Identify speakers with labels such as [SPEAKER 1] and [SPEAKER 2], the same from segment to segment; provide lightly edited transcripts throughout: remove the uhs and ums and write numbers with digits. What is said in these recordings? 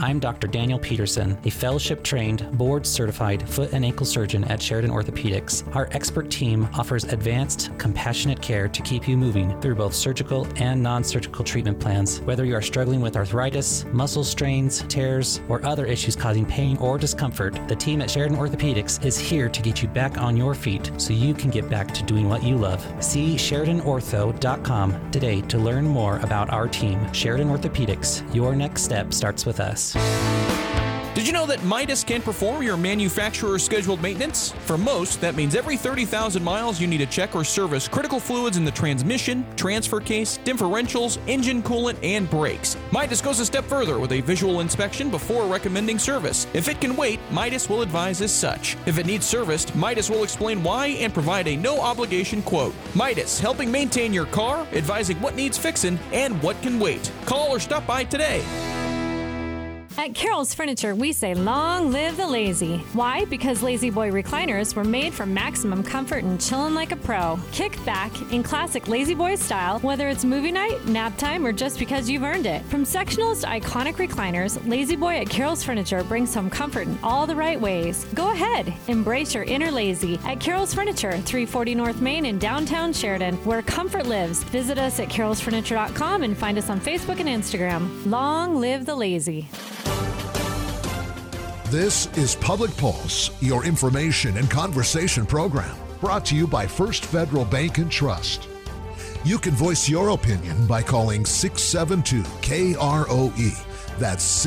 [SPEAKER 1] I'm Dr. Daniel Peterson, a fellowship-trained, board-certified foot and ankle surgeon at Sheridan Orthopedics. Our expert team offers advanced, compassionate care to keep you moving through both surgical and non-surgical treatment plans. Whether you are struggling with arthritis, muscle strains, tears, or other issues causing pain or discomfort, the team at Sheridan Orthopedics is here to get you back on your feet so you can get back to doing what you love. See SheridanOrtho.com today to learn more about our team. Sheridan Orthopedics, your next step starts with us.
[SPEAKER 2] Did you know that Midas can perform your manufacturer's scheduled maintenance? For most, that means every 30,000 miles you need to check or service critical fluids in the transmission, transfer case, differentials, engine coolant, and brakes. Midas goes a step further with a visual inspection before recommending service. If it can wait, Midas will advise as such. If it needs serviced, Midas will explain why and provide a no-obligation quote. Midas, helping maintain your car, advising what needs fixing and what can wait. Call or stop by today.
[SPEAKER 3] At Carol's Furniture, we say long live the lazy. Why? Because Lazy Boy recliners were made for maximum comfort and chillin' like a pro. Kick back in classic Lazy Boy style, whether it's movie night, nap time, or just because you've earned it. From sectionals to iconic recliners, Lazy Boy at Carol's Furniture brings home comfort in all the right ways. Go ahead, embrace your inner lazy at Carol's Furniture, 340 North Main in downtown Sheridan, where comfort lives. Visit us at carolsfurniture.com and find us on Facebook and Instagram. Long live the lazy.
[SPEAKER 4] This is Public Pulse, your information and conversation program, brought to you by First Federal Bank and Trust. You can voice your opinion by calling 672-KROE. That's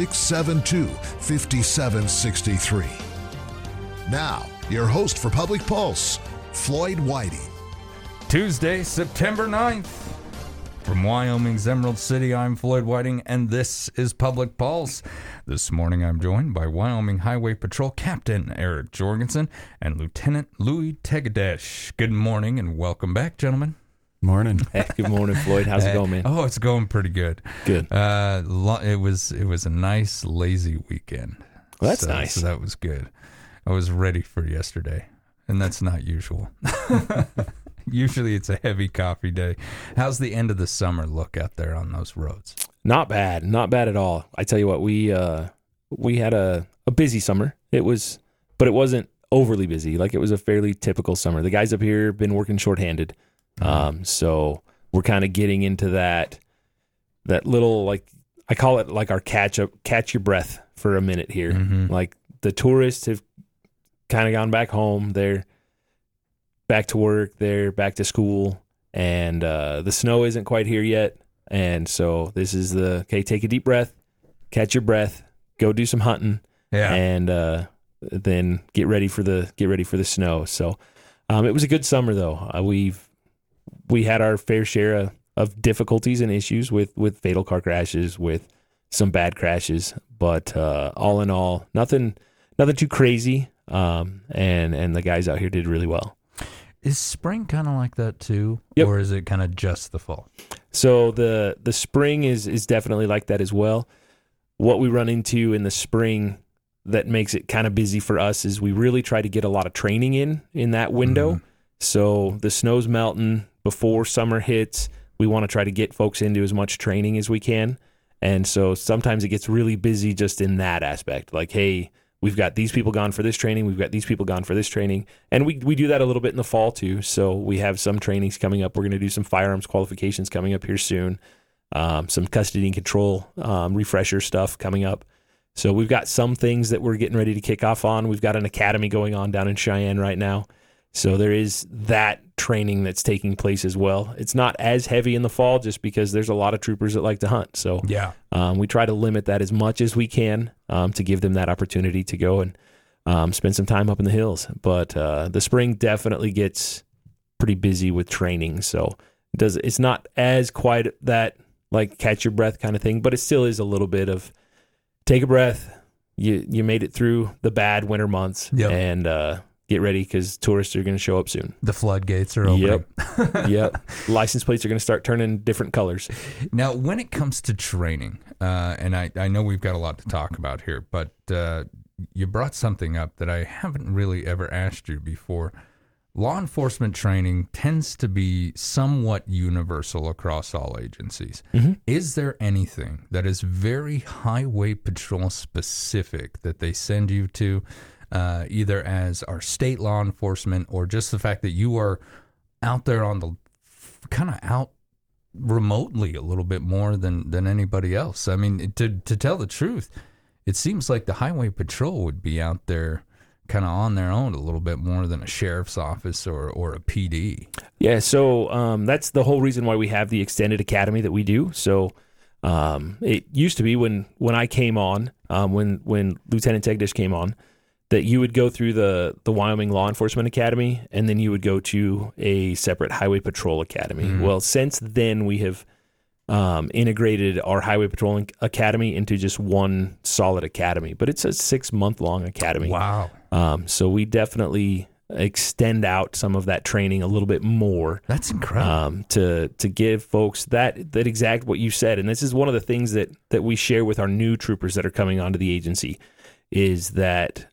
[SPEAKER 4] 672-5763. Now, your host for Public Pulse, Floyd Whiting.
[SPEAKER 5] Tuesday, September 9th. From Wyoming's Emerald City, I'm Floyd Whiting, and this is Public Pulse. This morning, I'm joined by Wyoming Highway Patrol Captain Eric Jorgensen and Lieutenant Louis Tegadesh. Good morning and welcome back, gentlemen.
[SPEAKER 6] Morning.
[SPEAKER 7] Hey, good morning, Floyd. How's it going, man?
[SPEAKER 5] Oh, it's going pretty good.
[SPEAKER 7] Good.
[SPEAKER 5] It was a nice, lazy weekend.
[SPEAKER 7] Well, that's nice.
[SPEAKER 5] So that was good. I was ready for yesterday, and that's not usual. Usually it's a heavy coffee day. How's the end of the summer look out there on those roads?
[SPEAKER 7] Not bad. Not bad at all. I tell you what, we had a busy summer. But it wasn't overly busy. Like, it was a fairly typical summer. The guys up here have been working shorthanded. So we're kind of getting into that little, like, I call it like our catch your breath for a minute here. Mm-hmm. Like, the tourists have kind of gone back home. They're back to work, they're back to school, and the snow isn't quite here yet. And so this is take a deep breath, catch your breath, go do some hunting, and then get ready for the snow. So it was a good summer though. We had our fair share of difficulties and issues with fatal car crashes, with some bad crashes, but all in all, nothing too crazy. And the guys out here did really well.
[SPEAKER 5] Is spring kind of like that too?
[SPEAKER 7] Yep.
[SPEAKER 5] Or is it kind of just the fall?
[SPEAKER 7] So the spring is definitely like that as well. What we run into in the spring that makes it kind of busy for us is we really try to get a lot of training in that window. Mm-hmm. So the snow's melting before summer hits. We want to try to get folks into as much training as we can. And so sometimes it gets really busy just in that aspect. Like, hey, we've got these people gone for this training. We've got these people gone for this training. And we do that a little bit in the fall too. So we have some trainings coming up. We're going to do some firearms qualifications coming up here soon. Some custody and control refresher stuff coming up. So we've got some things that we're getting ready to kick off on. We've got an academy going on down in Cheyenne right now. So there is that training that's taking place as well. It's not as heavy in the fall just because there's a lot of troopers that like to hunt. So we try to limit that as much as we can to give them that opportunity to go and spend some time up in the hills. But the spring definitely gets pretty busy with training. So it's not as quite that like catch your breath kind of thing, but it still is a little bit of take a breath. You made it through the bad winter months and get ready because tourists are going to show up soon.
[SPEAKER 5] The floodgates are opening.
[SPEAKER 7] Yep. License plates are going to start turning different colors.
[SPEAKER 5] Now, when it comes to training, and I know we've got a lot to talk about here, but you brought something up that I haven't really ever asked you before. law enforcement training tends to be somewhat universal across all agencies.
[SPEAKER 7] Mm-hmm.
[SPEAKER 5] Is there anything that is very highway patrol specific that they send you to, either as our state law enforcement or just the fact that you are out there on the kind of out remotely a little bit more than anybody else? I mean, to tell the truth, it seems like the highway patrol would be out there kind of on their own a little bit more than a sheriff's office or a PD.
[SPEAKER 7] Yeah, so that's the whole reason why we have the extended academy that we do. So it used to be when I came on, when Lieutenant Tegdish came on, that you would go through the Wyoming Law Enforcement Academy, and then you would go to a separate Highway Patrol Academy. Mm-hmm. Well, since then, we have integrated our Highway Patrol Academy into just one solid academy, but it's a 6-month-long academy.
[SPEAKER 5] Wow.
[SPEAKER 7] So we definitely extend out some of that training a little bit more.
[SPEAKER 5] That's incredible.
[SPEAKER 7] To give folks that exact what you said. And this is one of the things that we share with our new troopers that are coming onto the agency, is that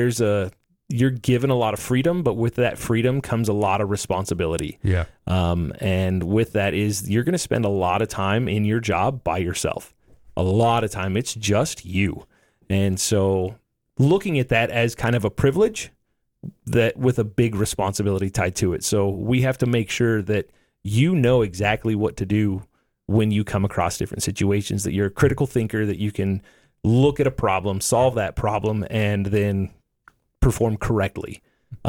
[SPEAKER 7] you're given a lot of freedom, but with that freedom comes a lot of responsibility.
[SPEAKER 5] Yeah.
[SPEAKER 7] And with that is you're going to spend a lot of time in your job by yourself. A lot of time. It's just you. And so looking at that as kind of a privilege, that with a big responsibility tied to it. So we have to make sure that you know exactly what to do when you come across different situations, that you're a critical thinker, that you can look at a problem, solve that problem, and then perform correctly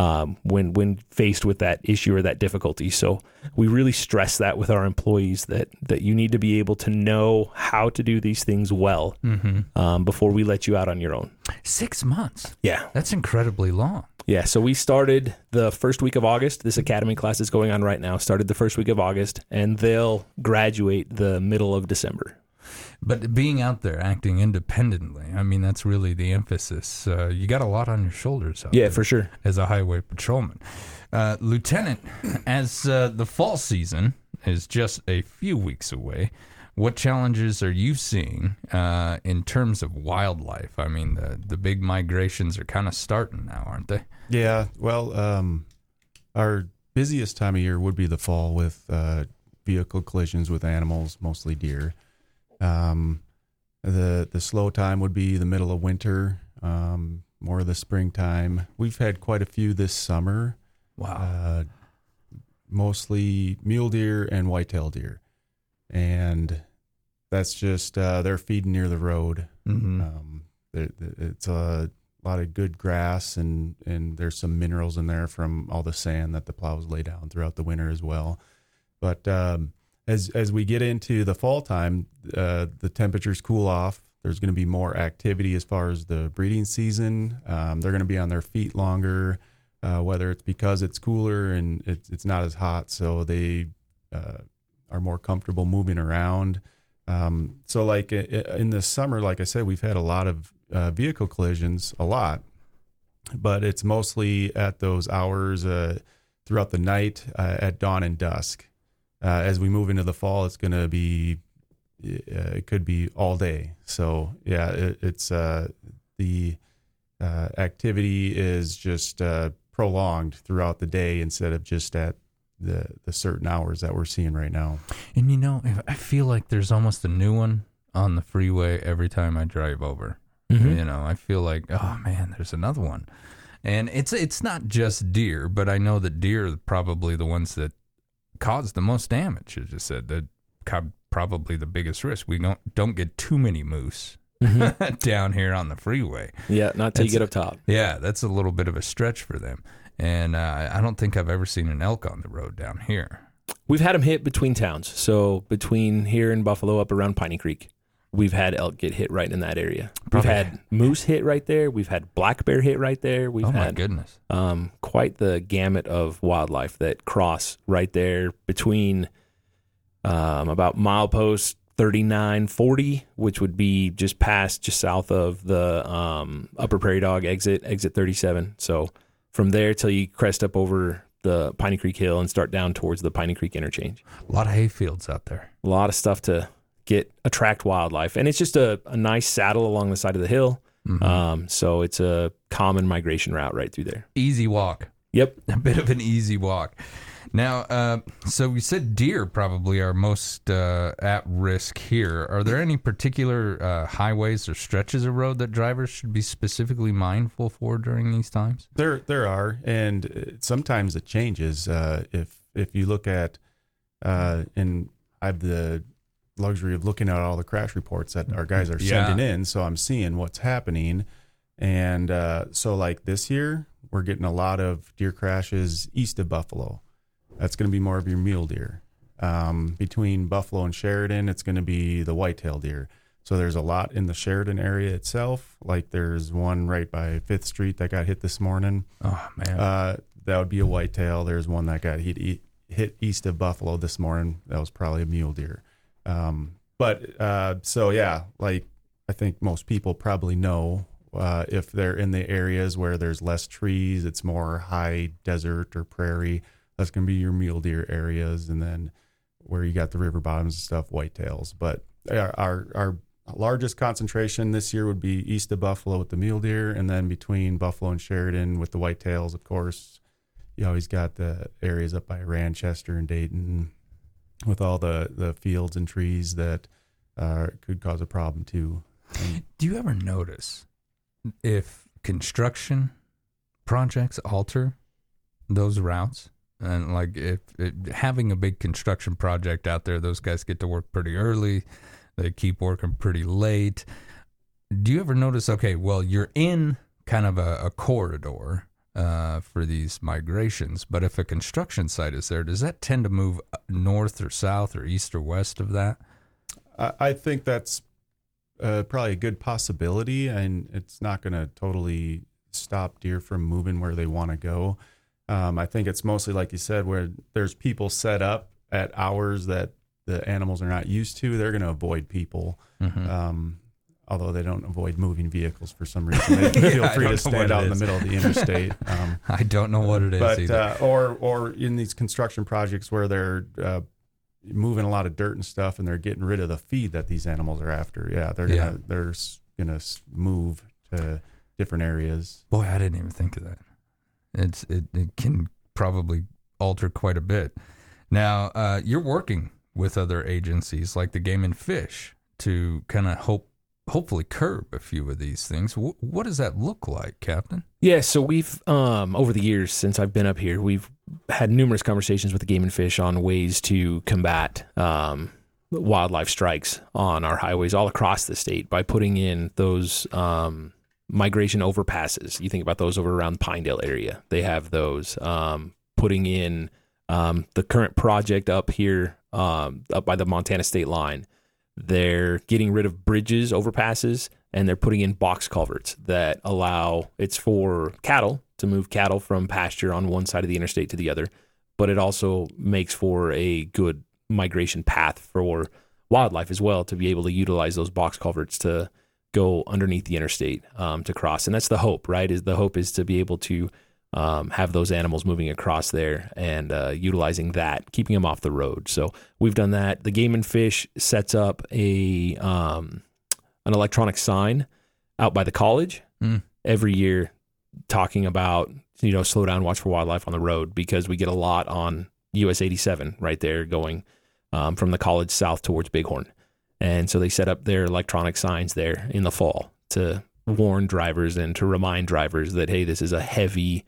[SPEAKER 7] when faced with that issue or that difficulty. So we really stress that with our employees, that you need to be able to know how to do these things well before we let you out on your own.
[SPEAKER 5] 6 months.
[SPEAKER 7] Yeah.
[SPEAKER 5] That's incredibly long.
[SPEAKER 7] Yeah, so we started the first week of August. This academy class is going on right now. Started the first week of August, and they'll graduate the middle of December.
[SPEAKER 5] But being out there, acting independently, I mean, that's really the emphasis. You got a lot on your shoulders out there,
[SPEAKER 7] for sure,
[SPEAKER 5] as a highway patrolman. Lieutenant, as the fall season is just a few weeks away, what challenges are you seeing in terms of wildlife? I mean, the big migrations are kind of starting now, aren't they?
[SPEAKER 6] Yeah, well, our busiest time of year would be the fall with vehicle collisions with animals, mostly deer. The slow time would be the middle of winter, more of the springtime. We've had quite a few this summer.
[SPEAKER 5] Wow.
[SPEAKER 6] Mostly mule deer and whitetail deer. And that's just, they're feeding near the road.
[SPEAKER 5] Mm-hmm.
[SPEAKER 6] It's a lot of good grass, and there's some minerals in there from all the sand that the plows lay down throughout the winter as well. But, as we get into the fall time, the temperatures cool off. There's going to be more activity as far as the breeding season. They're going to be on their feet longer, whether it's because it's cooler and it's not as hot, so they are more comfortable moving around. So like in the summer, like I said, we've had a lot of vehicle collisions, but it's mostly at those hours throughout the night at dawn and dusk. As we move into the fall, it's going to be, it could be all day. So yeah, it's the activity is just prolonged throughout the day instead of just at the certain hours that we're seeing right now.
[SPEAKER 5] And you know, I feel like there's almost a new one on the freeway every time I drive over. Mm-hmm. You know, I feel like, oh man, there's another one. And it's not just deer, but I know that deer are probably the ones that cause the most damage. As you said, that probably the biggest risk. We don't get too many moose down here on the freeway.
[SPEAKER 7] Yeah, not till you get up top.
[SPEAKER 5] Yeah, that's a little bit of a stretch for them. And I don't think I've ever seen an elk on the road down here.
[SPEAKER 7] We've had them hit between towns. So between here and Buffalo, up around Piney Creek, we've had elk get hit right in that area. We've had moose hit right there. We've had black bear hit right there. We've
[SPEAKER 5] my goodness.
[SPEAKER 7] Quite the gamut of wildlife that cross right there between about milepost 3940, which would be just south of the Upper Prairie Dog exit 37. So from there till you crest up over the Piney Creek Hill and start down towards the Piney Creek interchange.
[SPEAKER 5] A lot of hay fields out there.
[SPEAKER 7] A lot of stuff to attract wildlife. And it's just a nice saddle along the side of the hill. Mm-hmm. So it's a common migration route right through there.
[SPEAKER 5] Easy walk.
[SPEAKER 7] Yep.
[SPEAKER 5] A bit of an easy walk. Now, so we said deer probably are most at risk here. Are there any particular highways or stretches of road that drivers should be specifically mindful for during these times?
[SPEAKER 6] There are, and sometimes it changes. If you look at, and I have the luxury of looking at all the crash reports that our guys are sending in, so I'm seeing what's happening. And so like this year, we're getting a lot of deer crashes east of Buffalo. That's going to be more of your mule deer. Between Buffalo and Sheridan, it's going to be the whitetail deer. So there's a lot in the Sheridan area itself. Like there's one right by 5th Street that got hit this morning.
[SPEAKER 5] Oh, man.
[SPEAKER 6] That would be a whitetail. There's one that got hit east of Buffalo this morning. That was probably a mule deer. So yeah, like I think most people probably know if they're in the areas where there's less trees, it's more high desert or prairie. That's going to be your mule deer areas, and then where you got the river bottoms and stuff, whitetails. But our largest concentration this year would be east of Buffalo with the mule deer, and then between Buffalo and Sheridan with the whitetails, of course. You always got the areas up by Ranchester and Dayton with all the fields and trees that could cause a problem too.
[SPEAKER 5] Do you ever notice if construction projects alter those routes? And like if having a big construction project out there, those guys get to work pretty early. They keep working pretty late. Do you ever notice, okay, well, you're in kind of a corridor for these migrations, but if a construction site is there, does that tend to move north or south or east or west of that?
[SPEAKER 6] I think that's probably a good possibility, and it's not going to totally stop deer from moving where they want to go. I think it's mostly, like you said, where there's people set up at hours that the animals are not used to. They're going to avoid people, although they don't avoid moving vehicles for some reason. They feel free to stand out in the middle of the interstate.
[SPEAKER 5] I don't know what it is either.
[SPEAKER 6] Or in these construction projects where they're moving a lot of dirt and stuff, and they're getting rid of the feed that these animals are after. Yeah, they're gonna move to different areas.
[SPEAKER 5] Boy, I didn't even think of that. It can probably alter quite a bit. Now, you're working with other agencies like the Game and Fish to kind of hopefully curb a few of these things. What does that look like, Captain?
[SPEAKER 7] Yeah, so we've, over the years since I've been up here, we've had numerous conversations with the Game and Fish on ways to combat wildlife strikes on our highways all across the state by putting in those migration overpasses. You think about those over around the Pinedale area. They have those. Putting in the current project up here, up by the Montana state line. They're getting rid of bridges, overpasses, and they're putting in box culverts that allow, it's for cattle, to move cattle from pasture on one side of the interstate to the other, but it also makes for a good migration path for wildlife as well, to be able to utilize those box culverts to go underneath the interstate to cross. And that's the hope, right? The hope is to be able to have those animals moving across there and utilizing that, keeping them off the road. So we've done that. The Game and Fish sets up an electronic sign out by the college every year talking about, slow down, watch for wildlife on the road, because we get a lot on US 87 right there going from the college south towards Bighorn. And so they set up their electronic signs there in the fall to warn drivers and to remind drivers that, hey, this is a heavy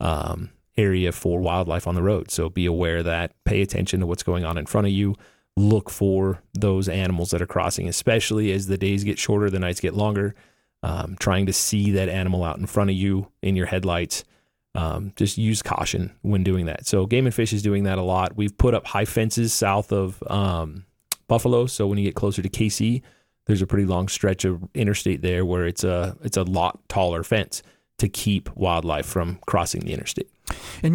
[SPEAKER 7] area for wildlife on the road. So be aware that, pay attention to what's going on in front of you. Look for those animals that are crossing, especially as the days get shorter, the nights get longer. Trying to see that animal out in front of you in your headlights. Just use caution when doing that. So Game and Fish is doing that a lot. We've put up high fences south of Buffalo. So when you get closer to KC, there's a pretty long stretch of interstate there where it's a lot taller fence to keep wildlife from crossing the interstate.
[SPEAKER 5] And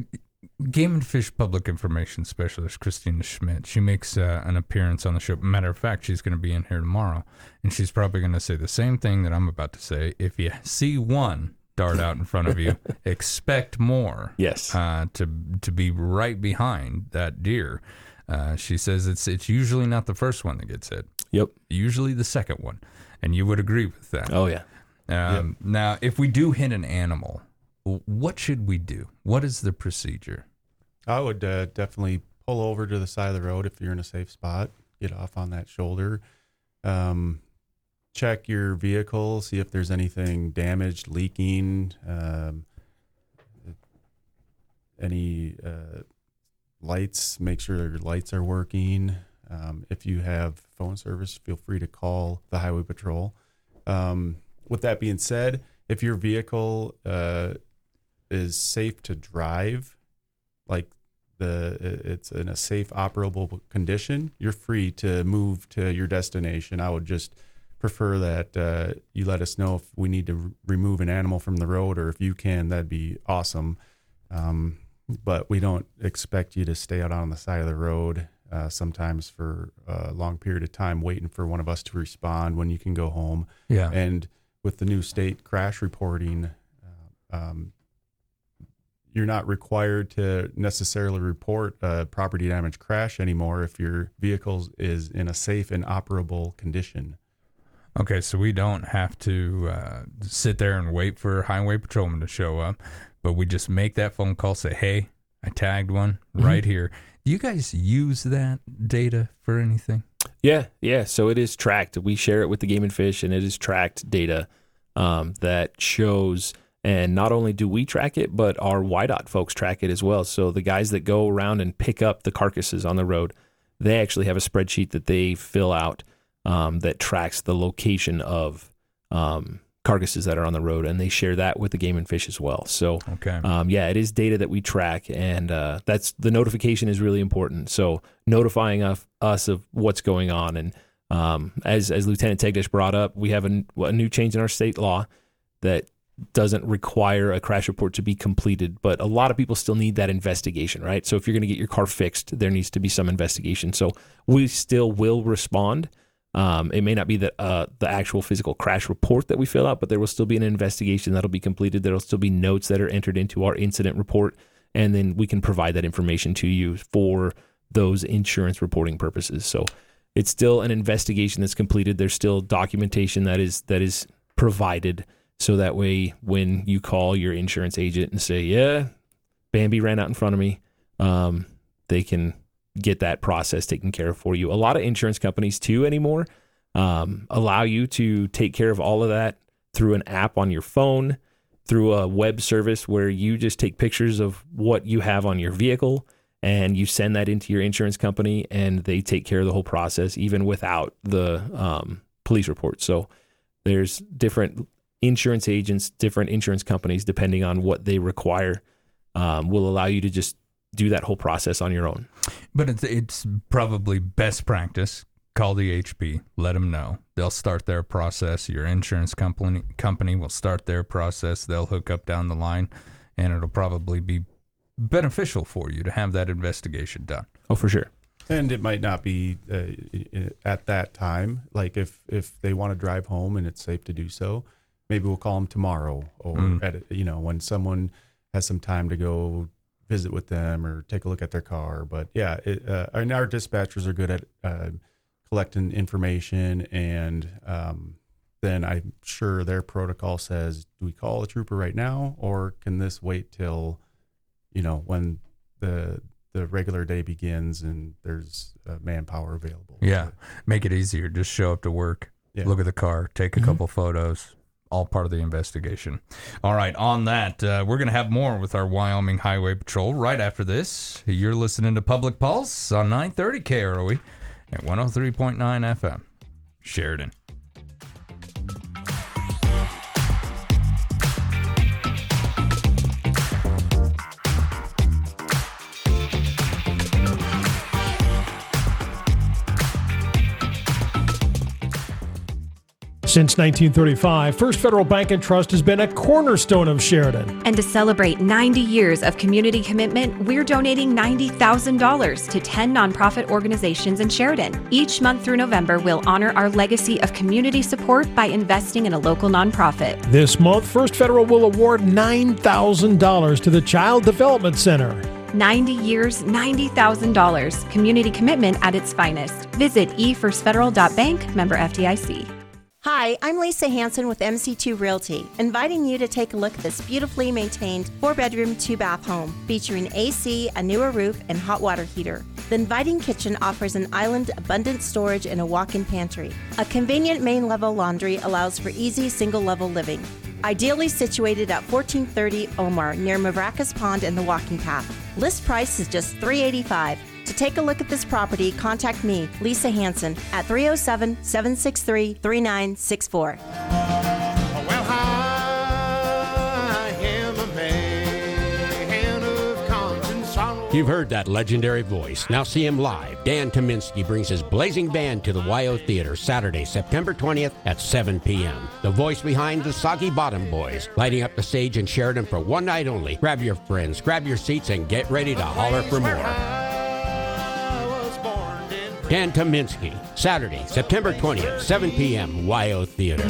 [SPEAKER 5] Game and Fish Public Information Specialist Christina Schmidt, she makes an appearance on the show. Matter of fact, she's going to be in here tomorrow, and she's probably going to say the same thing that I'm about to say. If you see one dart out in front of you, expect more.
[SPEAKER 7] Yes.
[SPEAKER 5] To be right behind that deer. She says it's usually not the first one that gets hit.
[SPEAKER 7] Yep.
[SPEAKER 5] Usually the second one, and you would agree with that.
[SPEAKER 7] Oh yeah.
[SPEAKER 5] Now, if we do hit an animal, what should we do? What is the procedure?
[SPEAKER 6] I would definitely pull over to the side of the road if you're in a safe spot. Get off on that shoulder. Check your vehicle, see if there's anything damaged, leaking, any lights, make sure your lights are working. If you have phone service, feel free to call the Highway Patrol. With that being said, if your vehicle is safe to drive, like it's in a safe, operable condition, you're free to move to your destination. I would just prefer that you let us know if we need to remove an animal from the road, or if you can, that'd be awesome. But we don't expect you to stay out on the side of the road sometimes for a long period of time waiting for one of us to respond when you can go home.
[SPEAKER 5] Yeah.
[SPEAKER 6] And with the new state crash reporting, you're not required to necessarily report a property damage crash anymore if your vehicle is in a safe and operable condition.
[SPEAKER 5] Okay, so we don't have to sit there and wait for a highway patrolman to show up, but we just make that phone call, say, hey, I tagged one right here. Do you guys use that data for anything?
[SPEAKER 7] Yeah. So it is tracked. We share it with the Game and Fish, and it is tracked data that shows. And not only do we track it, but our YDOT folks track it as well. So the guys that go around and pick up the carcasses on the road, they actually have a spreadsheet that they fill out that tracks the location of carcasses that are on the road, and they share that with the Game and Fish as well. So,
[SPEAKER 5] okay.
[SPEAKER 7] It is data that we track, and that's the notification is really important. So notifying us of what's going on, and as Lieutenant Tegdish brought up, we have a new change in our state law that doesn't require a crash report to be completed, but a lot of people still need that investigation, right? So if you're going to get your car fixed, there needs to be some investigation. So we still will respond. It may not be the actual physical crash report that we fill out, but there will still be an investigation that'll be completed. There'll still be notes that are entered into our incident report, and then we can provide that information to you for those insurance reporting purposes. So it's still an investigation that's completed. There's still documentation that is provided, so that way when you call your insurance agent and say, yeah, Bambi ran out in front of me, they can get that process taken care of for you. A lot of insurance companies too anymore allow you to take care of all of that through an app on your phone, through a web service where you just take pictures of what you have on your vehicle and you send that into your insurance company, and they take care of the whole process even without the police report. So there's different insurance agents, different insurance companies, depending on what they require, will allow you to just do that whole process on your own.
[SPEAKER 5] But it's probably best practice. Call the HP, let them know. They'll start their process. Your insurance company will start their process. They'll hook up down the line, and it'll probably be beneficial for you to have that investigation done.
[SPEAKER 7] Oh, for sure.
[SPEAKER 6] And it might not be at that time. Like if they want to drive home and it's safe to do so, maybe we'll call them tomorrow, or when someone has some time to go visit with them or take a look at their car. But yeah, and our dispatchers are good at collecting information, and then I'm sure their protocol says, do we call a trooper right now, or can this wait till when the regular day begins and there's manpower available?
[SPEAKER 5] Yeah, make it easier. Just show up to work, look at the car, take a couple photos. All part of the investigation. All right, on that, we're going to have more with our Wyoming Highway Patrol right after this. You're listening to Public Pulse on 930 KROE at 103.9 FM. Sheridan.
[SPEAKER 8] Since 1935, First Federal Bank and Trust has been a cornerstone of Sheridan.
[SPEAKER 9] And to celebrate 90 years of community commitment, we're donating $90,000 to 10 nonprofit organizations in Sheridan. Each month through November, we'll honor our legacy of community support by investing in a local nonprofit.
[SPEAKER 8] This month, First Federal will award $9,000 to the Child Development Center.
[SPEAKER 9] 90 years, $90,000. Community commitment at its finest. Visit efirstfederal.bank, member FDIC.
[SPEAKER 10] Hi, I'm Lisa Hanson with MC2 Realty, inviting you to take a look at this beautifully maintained 4-bedroom, 2-bath home featuring AC, a newer roof, and hot water heater. The inviting kitchen offers an island, abundant storage, and a walk-in pantry. A convenient main-level laundry allows for easy single-level living. Ideally situated at 1430 Omar, near Mavracas Pond and the walking path. List price is just $385. To take a look at this property, contact me, Lisa Hanson, at 307-763-3964.
[SPEAKER 11] Well, I am a man of constant sorrow.
[SPEAKER 12] You've heard that legendary voice. Now see him live. Dan Tominski brings his blazing band to the YO Theater Saturday, September 20th at 7 p.m. The voice behind the Soggy Bottom Boys, lighting up the stage in Sheridan for one night only. Grab your friends, grab your seats, and get ready to holler for more. Dan Tominski, Saturday, September 20th, 7 p.m., YO Theater.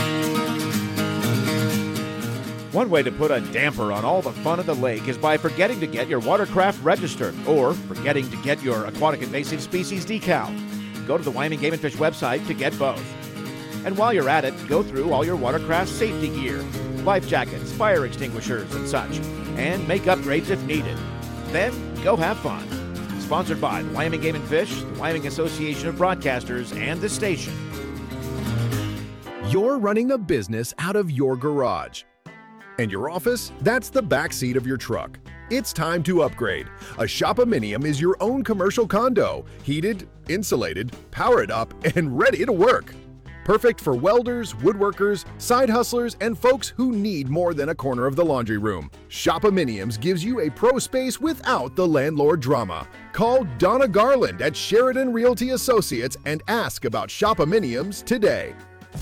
[SPEAKER 13] One way to put a damper on all the fun at the lake is by forgetting to get your watercraft registered or forgetting to get your aquatic invasive species decal. Go to the Wyoming Game & Fish website to get both. And while you're at it, go through all your watercraft safety gear, life jackets, fire extinguishers, and such, and make upgrades if needed. Then go have fun. Sponsored by the Wyoming Game & Fish, the Wyoming Association of Broadcasters, and the station.
[SPEAKER 14] You're running a business out of your garage. And your office? That's the back seat of your truck. It's time to upgrade. A Shop-A-Minium is your own commercial condo. Heated, insulated, powered up, and ready to work. Perfect for welders, woodworkers, side hustlers, and folks who need more than a corner of the laundry room. Shop-A-Miniums gives you a pro space without the landlord drama. Call Donna Garland at Sheridan Realty Associates and ask about Shop-A-Miniums today.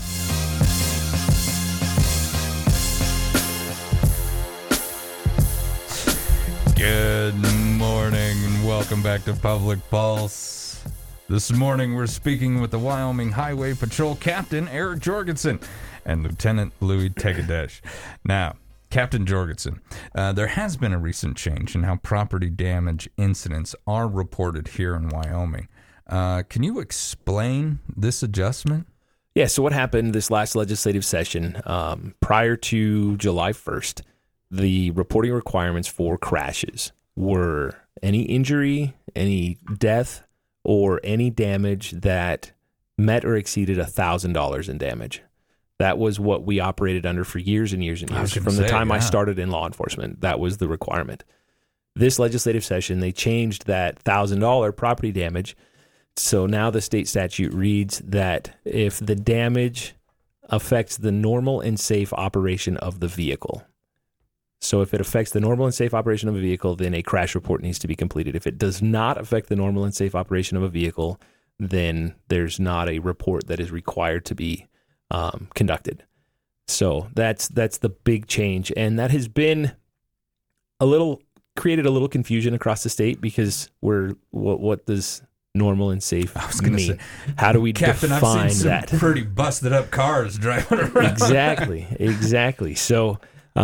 [SPEAKER 5] Good morning and welcome back to Public Pulse. This morning we're speaking with the Wyoming Highway Patrol Captain Eric Jorgensen and Lieutenant Louis Tegadesh. Now, Captain Jorgensen, there has been a recent change in how property damage incidents are reported here in Wyoming. Can you explain this adjustment?
[SPEAKER 7] Yeah, so what happened this last legislative session, prior to July 1st, the reporting requirements for crashes were any injury, any death, or any damage that met or exceeded $1,000 in damage. That was what we operated under for years and years and years. From the time I started in law enforcement, that was the requirement. This legislative session, they changed that $1,000 property damage. So now the state statute reads that if the damage affects the normal and safe operation of the vehicle. So if it affects the normal and safe operation of a vehicle, then a crash report needs to be completed. If it does not affect the normal and safe operation of a vehicle, then there's not a report that is required to be conducted. So that's the big change, and that has been created a little confusion across the state because what does normal and safe mean? Say, how do we
[SPEAKER 5] Captain,
[SPEAKER 7] define
[SPEAKER 5] I've seen
[SPEAKER 7] that?
[SPEAKER 5] Some pretty busted up cars driving around.
[SPEAKER 7] Exactly. So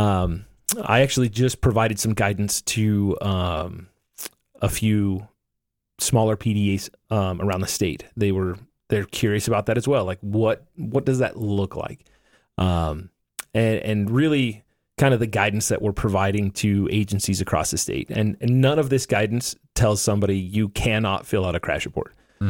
[SPEAKER 7] I actually just provided some guidance to a few smaller PDAs around the state. They're curious about that as well. Like what does that look like? And really kind of the guidance that we're providing to agencies across the state. And none of this guidance tells somebody you cannot fill out a crash report.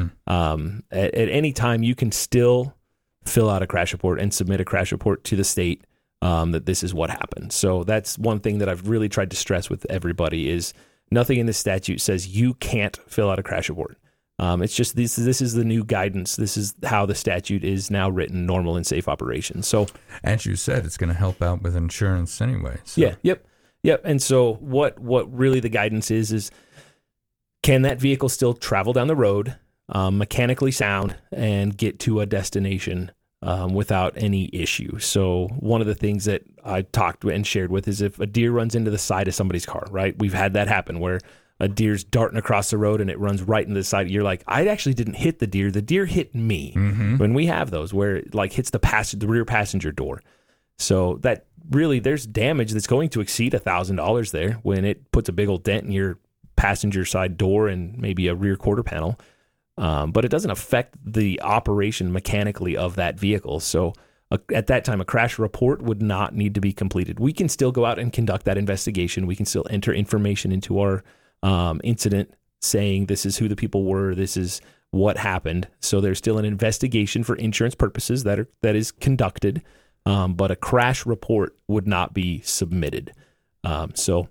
[SPEAKER 7] At any time, you can still fill out a crash report and submit a crash report to the state that this is what happened. So that's one thing that I've really tried to stress with everybody is nothing in this statute says you can't fill out a crash report. It's just this is the new guidance. This is how the statute is now written, normal and safe operations. So,
[SPEAKER 5] as you said, it's going to help out with insurance anyway. So.
[SPEAKER 7] Yeah, yep. And so what really the guidance is can that vehicle still travel down the road, mechanically sound, and get to a destination without any issue? So one of the things that I talked and shared with is if a deer runs into the side of somebody's car, right? We've had that happen where a deer's darting across the road and it runs right into the side. You're like, I actually didn't hit the deer hit me. Mm-hmm. When we have those where it like hits the rear passenger door. So that really, there's damage that's going to exceed $1,000 there when it puts a big old dent in your passenger side door and maybe a rear quarter panel. but it doesn't affect the operation mechanically of that vehicle. So at that time, a crash report would not need to be completed. We can still go out and conduct that investigation. We can still enter information into our incident saying this is who the people were, this is what happened. So there's still an investigation for insurance purposes that is conducted, but a crash report would not be submitted. So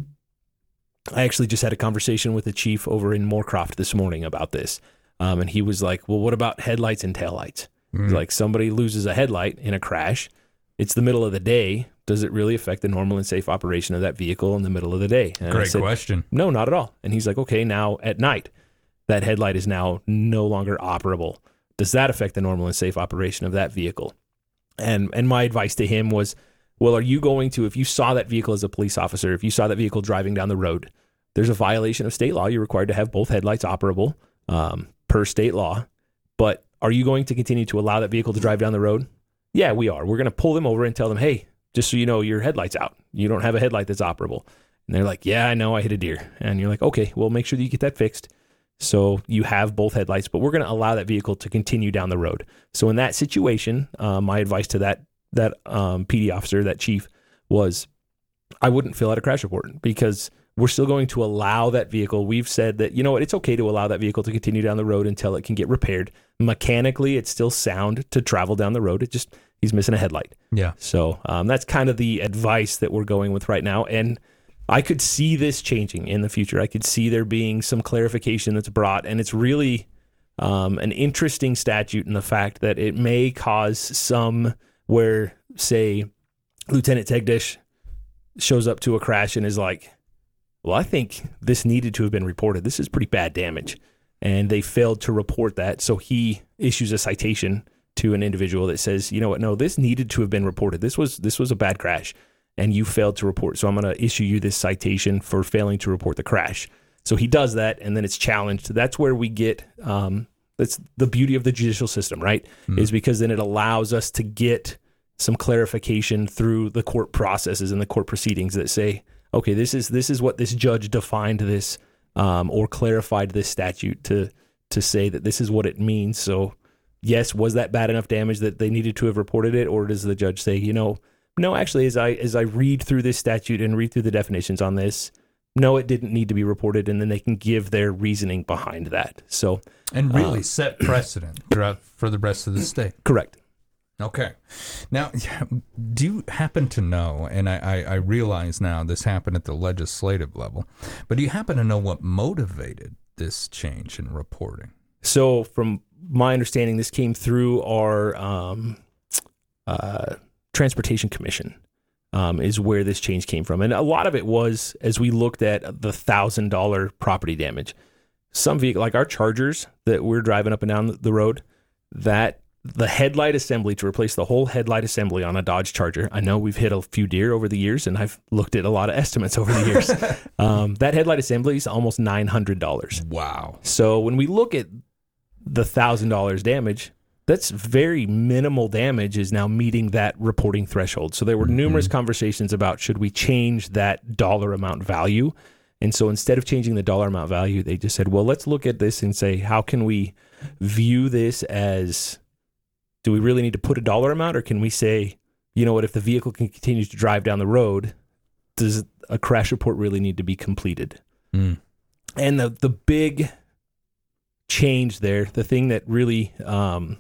[SPEAKER 7] I actually just had a conversation with the chief over in Moorcroft this morning about this. And he was like, well, what about headlights and taillights? Like somebody loses a headlight in a crash. It's the middle of the day. Does it really affect the normal and safe operation of that vehicle in the middle of the day? And
[SPEAKER 5] Great question.
[SPEAKER 7] No, not at all. And he's like, okay, now at night, that headlight is now no longer operable. Does that affect the normal and safe operation of that vehicle? And my advice to him was, well, are you going to, if you saw that vehicle as a police officer, if you saw that vehicle driving down the road, there's a violation of state law. You're required to have both headlights operable per state law. But are you going to continue to allow that vehicle to drive down the road? Yeah, we are. We're going to pull them over and tell them, hey, just so you know, your headlight's out. You don't have a headlight that's operable. And they're like, yeah, I know, I hit a deer. And you're like, okay, well, make sure that you get that fixed. So you have both headlights, but we're going to allow that vehicle to continue down the road. So in that situation, my advice to that PD officer, that chief, was I wouldn't fill out a crash report because we're still going to allow that vehicle. We've said that, you know what, it's okay to allow that vehicle to continue down the road until it can get repaired. Mechanically, it's still sound to travel down the road. It just, he's missing a headlight.
[SPEAKER 5] Yeah.
[SPEAKER 7] So that's kind of the advice that we're going with right now. And I could see this changing in the future. I could see there being some clarification that's brought. And it's really an interesting statute in the fact that it may cause some where, say, Lieutenant Tegdish shows up to a crash and is like, well, I think this needed to have been reported. This is pretty bad damage. And they failed to report that. So he issues a citation to an individual that says, you know what, no, this needed to have been reported. This was a bad crash and you failed to report. So I'm going to issue you this citation for failing to report the crash. So he does that and then it's challenged. That's where we get, that's the beauty of the judicial system, right? Is because then it allows us to get some clarification through the court processes and the court proceedings that say, okay, this is what this judge defined this or clarified this statute to say that this is what it means. So, yes, was that bad enough damage that they needed to have reported it, or does the judge say, you know, no, actually, as I read through this statute and read through the definitions on this, no, it didn't need to be reported, and then they can give their reasoning behind that. So,
[SPEAKER 5] and really set precedent for the rest of the state.
[SPEAKER 7] Correct.
[SPEAKER 5] Okay. Now, do you happen to know, and I realize now this happened at the legislative level, but do you happen to know what motivated this change in reporting?
[SPEAKER 7] So from my understanding, this came through our Transportation Commission is where this change came from. And a lot of it was, as we looked at the $1,000 property damage, some vehicle, like our Chargers that we're driving up and down the road, that the headlight assembly, to replace the whole headlight assembly on a Dodge Charger. I know we've hit a few deer over the years, and I've looked at a lot of estimates over the years. That headlight assembly is almost $900.
[SPEAKER 5] Wow.
[SPEAKER 7] So when we look at the $1,000 damage, that's very minimal damage is now meeting that reporting threshold. So there were numerous conversations about should we change that dollar amount value. And so instead of changing the dollar amount value, they just said, well, let's look at this and say, how can we view this as... Do we really need to put a dollar amount, or can we say, you know what, if the vehicle can continue to drive down the road, does a crash report really need to be completed? And the big change there, the thing that really I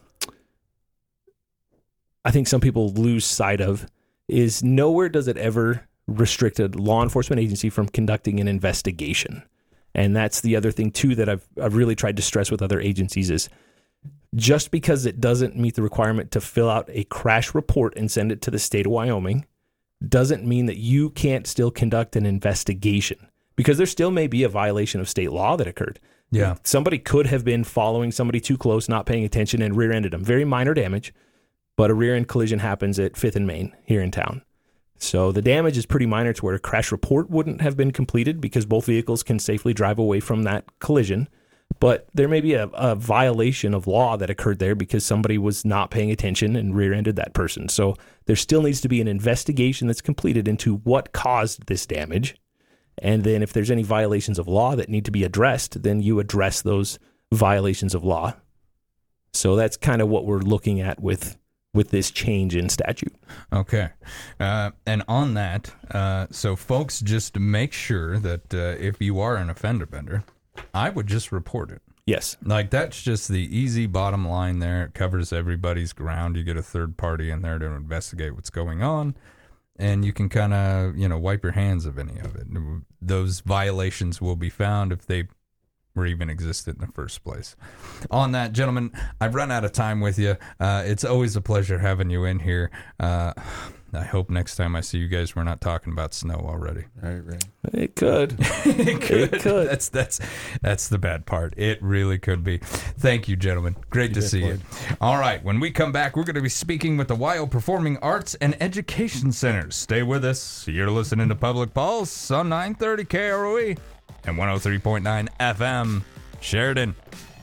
[SPEAKER 7] think some people lose sight of, is nowhere does it ever restrict a law enforcement agency from conducting an investigation. And that's the other thing, too, that I've really tried to stress with other agencies is, just because it doesn't meet the requirement to fill out a crash report and send it to the state of Wyoming doesn't mean that you can't still conduct an investigation, because there still may be a violation of state law that occurred.
[SPEAKER 5] Yeah.
[SPEAKER 7] Somebody could have been following somebody too close, not paying attention, and rear-ended them. Very minor damage, but a rear-end collision happens at 5th and Main here in town. So the damage is pretty minor to where a crash report wouldn't have been completed because both vehicles can safely drive away from that collision. But there may be a violation of law that occurred there because somebody was not paying attention and rear-ended that person. So there still needs to be an investigation that's completed into what caused this damage. And then if there's any violations of law that need to be addressed, then you address those violations of law. So that's kind of what we're looking at with this change in statute.
[SPEAKER 5] Okay. And on that, so folks, just make sure that if you are an offender bender, I would just report it.
[SPEAKER 7] Yes.
[SPEAKER 5] Like, that's just the easy bottom line there. It covers everybody's ground. You get a third party in there to investigate what's going on, and you can kind of, wipe your hands of any of it. Those violations will be found if they were even existed in the first place. On that, gentlemen, I've run out of time with you. It's always a pleasure having you in here. I hope next time I see you guys, we're not talking about snow already.
[SPEAKER 6] Right.
[SPEAKER 7] It could.
[SPEAKER 5] It could. That's the bad part. It really could be. Thank you, gentlemen. Great to see you. All right. When we come back, we're going to be speaking with the WYO Performing Arts and Education Centers. Stay with us. You're listening to Public Pulse on 930 KROE and 103.9 FM, Sheridan.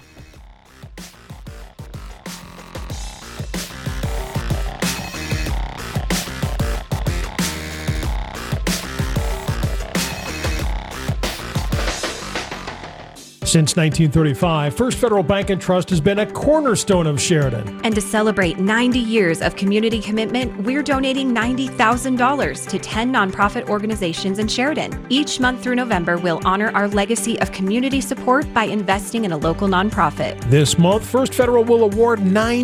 [SPEAKER 8] Since 1935, First Federal Bank and Trust has been a cornerstone of Sheridan.
[SPEAKER 9] And to celebrate 90 years of community commitment, we're donating $90,000 to 10 nonprofit organizations in Sheridan. Each month through November, we'll honor our legacy of community support by investing in a local nonprofit.
[SPEAKER 8] This month, First Federal will award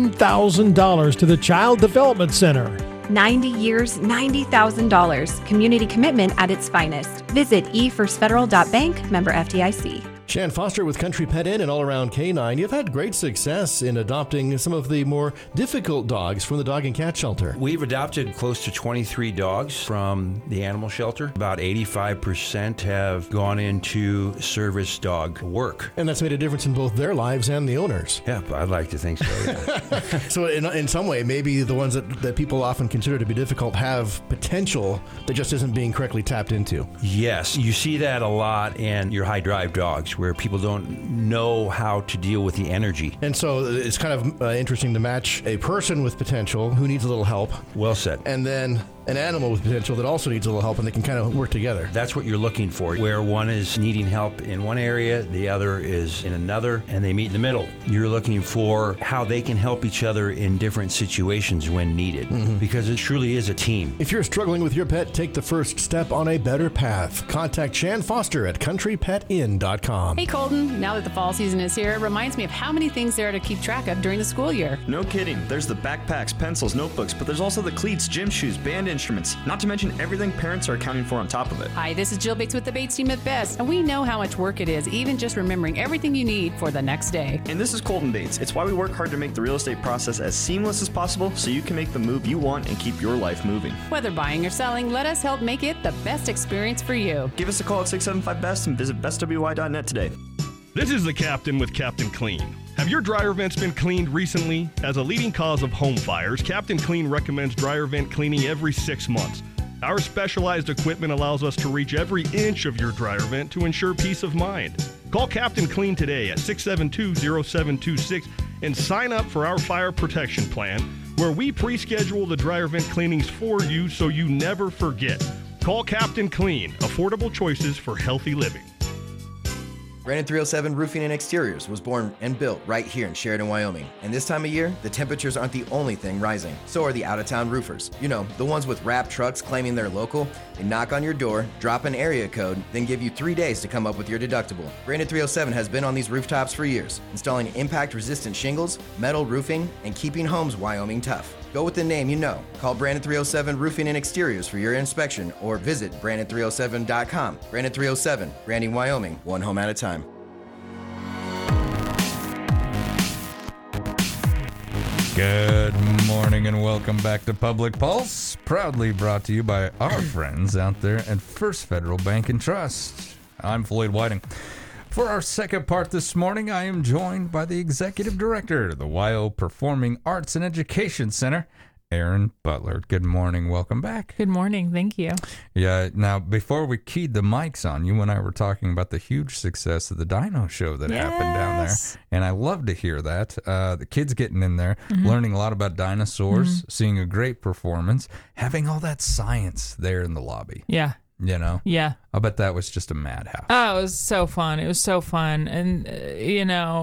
[SPEAKER 8] $9,000 to the Child Development Center.
[SPEAKER 9] 90 years, $90,000. Community commitment at its finest. Visit efirstfederal.bank, member FDIC.
[SPEAKER 15] Shan Foster with Country Pet Inn and All Around Canine. You've had great success in adopting some of the more difficult dogs from the dog and cat shelter.
[SPEAKER 16] We've adopted close to 23 dogs from the animal shelter. About 85% have gone into service dog work.
[SPEAKER 15] And that's made a difference in both their lives and the owners.
[SPEAKER 16] Yeah, I'd like to think so. Yeah.
[SPEAKER 15] So in some way, maybe the ones that people often consider to be difficult have potential that just isn't being correctly tapped into.
[SPEAKER 16] Yes, you see that a lot in your high drive dogs, where people don't know how to deal with the energy.
[SPEAKER 15] And so it's kind of interesting to match a person with potential who needs a little help.
[SPEAKER 16] Well said.
[SPEAKER 15] And then an animal with potential that also needs a little help, and they can kind of work together.
[SPEAKER 16] That's what you're looking for, where one is needing help in one area, the other is in another, and they meet in the middle. You're looking for how they can help each other in different situations when needed, because it truly is a team.
[SPEAKER 15] If you're struggling with your pet, take the first step on a better path. Contact Shan Foster at countrypetin.com.
[SPEAKER 17] Hey Colton, now that the fall season is here, it reminds me of how many things there are to keep track of during the school year.
[SPEAKER 18] No kidding. There's the backpacks, pencils, notebooks, but there's also the cleats, gym shoes, band instruments, not to mention everything parents are accounting for on top of it.
[SPEAKER 17] Hi, this is Jill Bates with the Bates team at Best, and we know how much work it is, even just remembering everything you need for the next day.
[SPEAKER 18] And this is Colton Bates. It's why we work hard to make the real estate process as seamless as possible so you can make the move you want and keep your life moving.
[SPEAKER 17] Whether buying or selling, let us help make it the best experience for you.
[SPEAKER 18] Give us a call at 675-BEST and visit bestwy.net today.
[SPEAKER 19] This is the Captain with Captain Clean. Have your dryer vents been cleaned recently? As a leading cause of home fires, Captain Clean recommends dryer vent cleaning every 6 months. Our specialized equipment allows us to reach every inch of your dryer vent to ensure peace of mind. Call Captain Clean today at 672-0726 and sign up for our fire protection plan, where we pre-schedule the dryer vent cleanings for you so you never forget. Call Captain Clean, affordable choices for healthy living.
[SPEAKER 20] Brandon 307 Roofing and Exteriors was born and built right here in Sheridan, Wyoming. And this time of year, the temperatures aren't the only thing rising. So are the out-of-town roofers. You know, the ones with wrap trucks claiming they're local. They knock on your door, drop an area code, then give you 3 days to come up with your deductible. Brandon 307 has been on these rooftops for years, installing impact-resistant shingles, metal roofing, and keeping homes Wyoming tough. Go with the name you know. Call Brandon 307 Roofing and Exteriors for your inspection or visit Brandon307.com. Brandon 307, branding Wyoming, one home at a time.
[SPEAKER 5] Good morning and welcome back to Public Pulse, proudly brought to you by our friends out there at First Federal Bank and Trust. I'm Floyd Whiting. For our second part this morning, I am joined by the Executive Director of the WYO Performing Arts and Education Center, Erin Butler. Good morning. Welcome back.
[SPEAKER 21] Good morning. Thank you.
[SPEAKER 5] Yeah. Now, before we keyed the mics on, you and I were talking about the huge success of the Dino Show that happened down there. And I love to hear that. The kids getting in there, learning a lot about dinosaurs, seeing a great performance, having all that science there in the lobby.
[SPEAKER 21] Yeah.
[SPEAKER 5] You know?
[SPEAKER 21] Yeah.
[SPEAKER 5] I bet that was just a madhouse.
[SPEAKER 21] Oh, it was so fun. It was so fun. And, you know,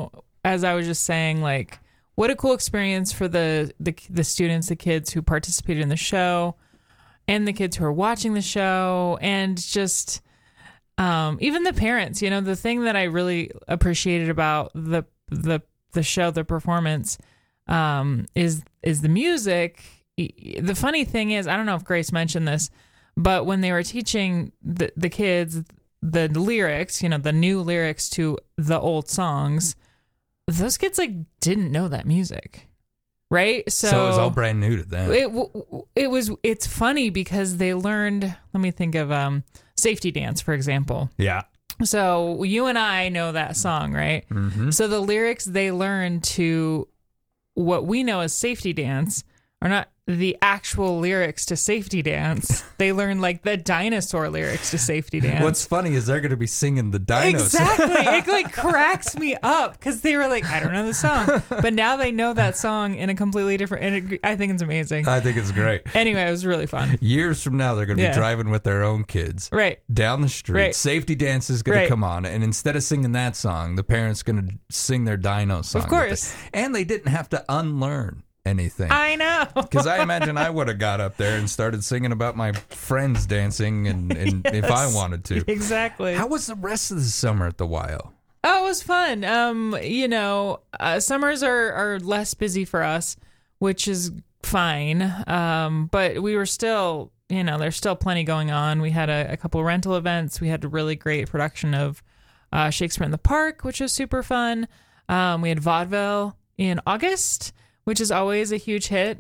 [SPEAKER 14] as I was just saying, like, what a cool experience for the students, the kids who participated in the show, and the kids who are watching the show, and just even the parents. You know, the thing that I really appreciated about the show, the performance, is the music. The funny thing is, I don't know if Grace mentioned this, but when they were teaching the kids the lyrics, you know, the new lyrics to the old songs, those kids like didn't know that music, right? So
[SPEAKER 5] it was all brand new to them.
[SPEAKER 14] It's funny because they learned. Let me think of Safety Dance, for example.
[SPEAKER 5] Yeah.
[SPEAKER 14] So you and I know that song, right?
[SPEAKER 5] Mm-hmm.
[SPEAKER 14] So the lyrics they learned to what we know as Safety Dance are not the actual lyrics to Safety Dance. They learn like the dinosaur lyrics to Safety Dance.
[SPEAKER 5] What's funny is they're going to be singing the dinos.
[SPEAKER 14] Exactly. It like cracks me up because they were like, I don't know the song, but now they know that song in a completely different. And I think it's amazing.
[SPEAKER 5] I think it's great.
[SPEAKER 14] Anyway, it was really fun.
[SPEAKER 5] Years from now, they're going to be driving with their own kids,
[SPEAKER 14] right,
[SPEAKER 5] down the street.
[SPEAKER 14] Right.
[SPEAKER 5] Safety Dance is going to come on, and instead of singing that song, the parents going to sing their dino song.
[SPEAKER 14] Of course.
[SPEAKER 5] And they didn't have to unlearn anything.
[SPEAKER 14] I know.
[SPEAKER 5] Because I imagine I would have got up there and started singing about my friends dancing and
[SPEAKER 14] Yes.
[SPEAKER 5] if I wanted to.
[SPEAKER 14] Exactly.
[SPEAKER 5] How was the rest of the summer at the YO?
[SPEAKER 14] Oh, it was fun. You know, summers are less busy for us, which is fine. But we were still, you know, there's still plenty going on. We had a couple rental events. We had a really great production of Shakespeare in the Park, which was super fun. We had vaudeville in August, which is always a huge hit.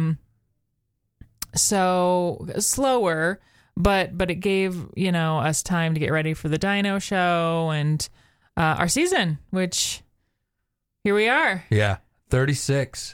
[SPEAKER 14] So slower, but it gave, you know, us time to get ready for the Dino show and our season, which here we are.
[SPEAKER 5] Yeah, 36.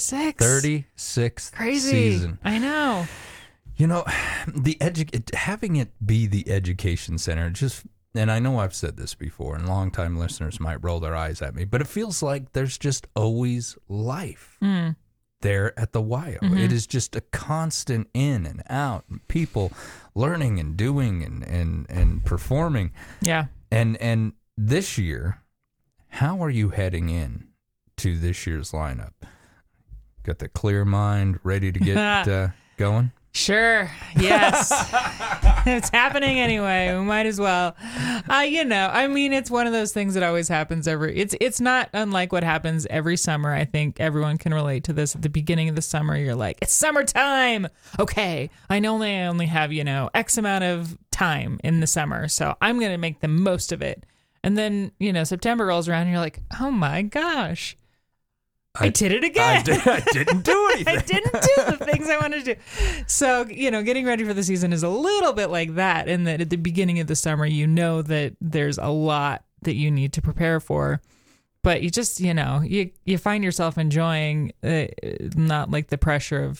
[SPEAKER 14] 36. Crazy.
[SPEAKER 5] Season.
[SPEAKER 14] I know.
[SPEAKER 5] You know, having it be the education center, just, and I know I've said this before, and longtime listeners might roll their eyes at me, but it feels like there's just always life there at the YO.
[SPEAKER 14] Mm-hmm.
[SPEAKER 5] It is just a constant in and out, and people learning and doing and performing.
[SPEAKER 14] Yeah.
[SPEAKER 5] And this year, how are you heading in to this year's lineup? Got the clear mind, ready to get going?
[SPEAKER 14] Sure. Yes. It's happening anyway. We might as well. You know, I mean, it's one of those things that always happens it's not unlike what happens every summer. I think everyone can relate to this. At the beginning of the summer, you're like, it's summertime. Okay. I only have, you know, X amount of time in the summer, so I'm going to make the most of it. And then, you know, September rolls around and you're like, oh my gosh. I did it again.
[SPEAKER 5] I didn't do anything.
[SPEAKER 14] I didn't do the things I wanted to do. So, you know, getting ready for the season is a little bit like that, in that at the beginning of the summer, you know that there's a lot that you need to prepare for. But you just, you know, you find yourself enjoying not like the pressure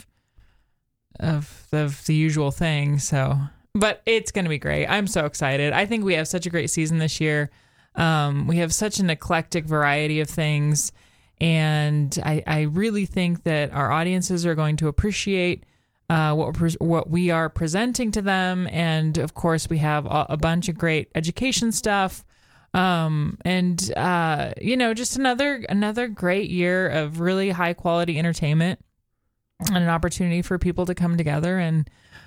[SPEAKER 14] of the usual thing. So, but it's going to be great. I'm so excited. I think we have such a great season this year. We have such an eclectic variety of things. And I really think that our audiences are going to appreciate what we are presenting to them. And, of course, we have a bunch of great education stuff. And you know, just another great year of really high-quality entertainment and an opportunity for people to come together and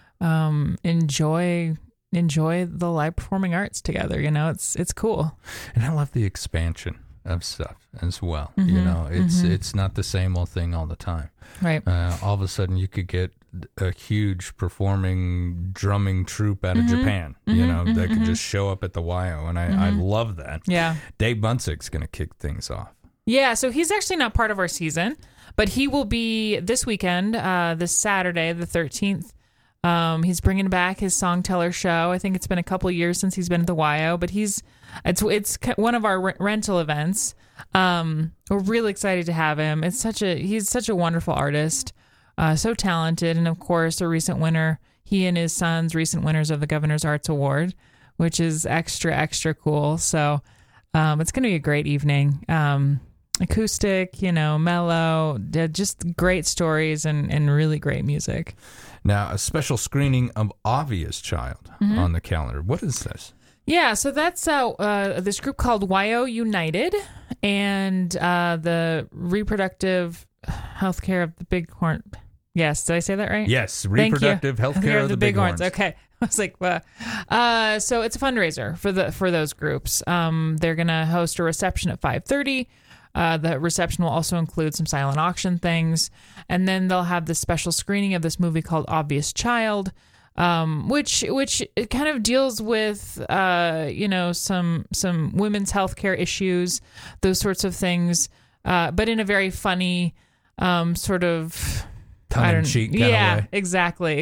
[SPEAKER 14] enjoy the live performing arts together. You know, it's cool.
[SPEAKER 5] And I love the expansion of stuff as well.
[SPEAKER 14] Mm-hmm,
[SPEAKER 5] you know, it's not the same old thing all the time.
[SPEAKER 14] Right.
[SPEAKER 5] All of a sudden you could get a huge performing drumming troupe out of Japan, you know, that could just show up at the YO. And I love that.
[SPEAKER 14] Yeah.
[SPEAKER 5] Dave Bunsick's going to kick things off.
[SPEAKER 14] Yeah. So he's actually not part of our season, but he will be this weekend, this Saturday, the 13th. He's bringing back his Songteller show. I think it's been a couple of years since he's been at the YO, but it's one of our rental events. We're really excited to have him. He's such a wonderful artist, so talented, and of course a recent winner. He and his sons recent winners of the Governor's Arts Award, which is extra cool. So it's going to be a great evening. Acoustic, you know, mellow, just great stories and really great music.
[SPEAKER 5] Now, a special screening of Obvious Child on the calendar. What is this?
[SPEAKER 14] Yeah, so that's this group called YO United,
[SPEAKER 21] and the reproductive healthcare of the bighorn. Yes, did I say that right?
[SPEAKER 5] Yes, reproductive healthcare of the bighorns.
[SPEAKER 21] Okay, I was like, so it's a fundraiser for those groups. They're gonna host a reception at 5:30. The reception will also include some silent auction things, and then they'll have this special screening of this movie called Obvious Child, which it kind of deals with some women's healthcare issues, those sorts of things, but in a very funny sort of
[SPEAKER 5] tongue-in-cheek kind of way.
[SPEAKER 21] Exactly.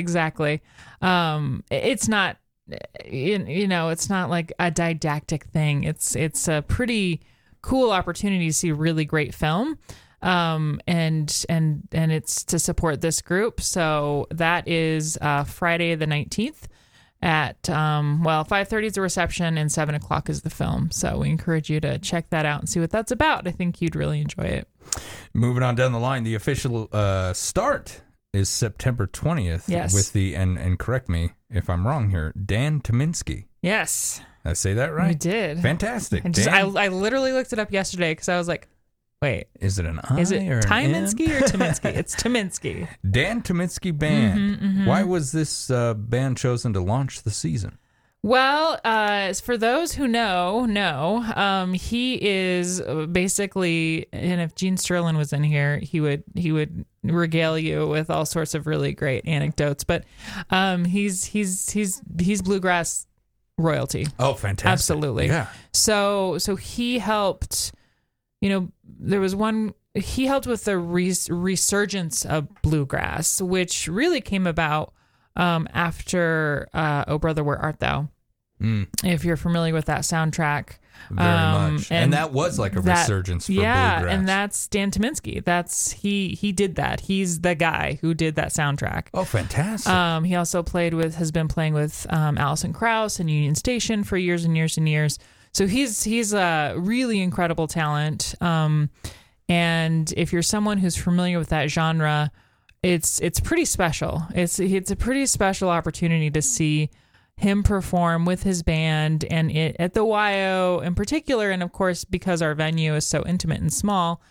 [SPEAKER 21] It's not, it's not like a didactic thing. It's a pretty cool opportunity to see really great film, and it's to support this group. So that is Friday the 19th at 5:30 is the reception and 7 o'clock is the film. So we encourage you to check that out and see what that's about. I think you'd really enjoy it.
[SPEAKER 5] Moving on down the line, the official start is September 20th.
[SPEAKER 21] Yes.
[SPEAKER 5] With and correct me if I'm wrong here, Dan Tyminski.
[SPEAKER 21] Yes.
[SPEAKER 5] Did I say that right?
[SPEAKER 21] You did.
[SPEAKER 5] Fantastic.
[SPEAKER 21] I literally looked it up yesterday because I was like, wait.
[SPEAKER 5] Is it an I
[SPEAKER 21] Is it
[SPEAKER 5] or an
[SPEAKER 21] Tyminski
[SPEAKER 5] N?
[SPEAKER 21] or Tyminski? It's Tyminski.
[SPEAKER 5] Dan Tyminski Band.
[SPEAKER 21] Mhm.
[SPEAKER 5] Why was this band chosen to launch the season?
[SPEAKER 21] Well, for those who know, he is basically, and if Gene Sterling was in here, he would regale you with all sorts of really great anecdotes. But he's bluegrass royalty.
[SPEAKER 5] Oh, fantastic!
[SPEAKER 21] Absolutely,
[SPEAKER 5] yeah.
[SPEAKER 21] So he helped. There was one. He helped with the resurgence of bluegrass, which really came about after "Oh Brother, Where Art Thou?" If you're familiar with that soundtrack,
[SPEAKER 5] very much, and that was like a resurgence for bluegrass.
[SPEAKER 21] And that's Dan Tyminski. That's he did that. He's the guy who did that soundtrack.
[SPEAKER 5] Oh, fantastic!
[SPEAKER 21] He also has been playing with Alison Krauss and Union Station for years and years and years. So he's a really incredible talent. And if you're someone who's familiar with that genre, it's pretty special. It's a pretty special opportunity to see him perform with his band and it at the YO in particular. And of course, because our venue is so intimate and small,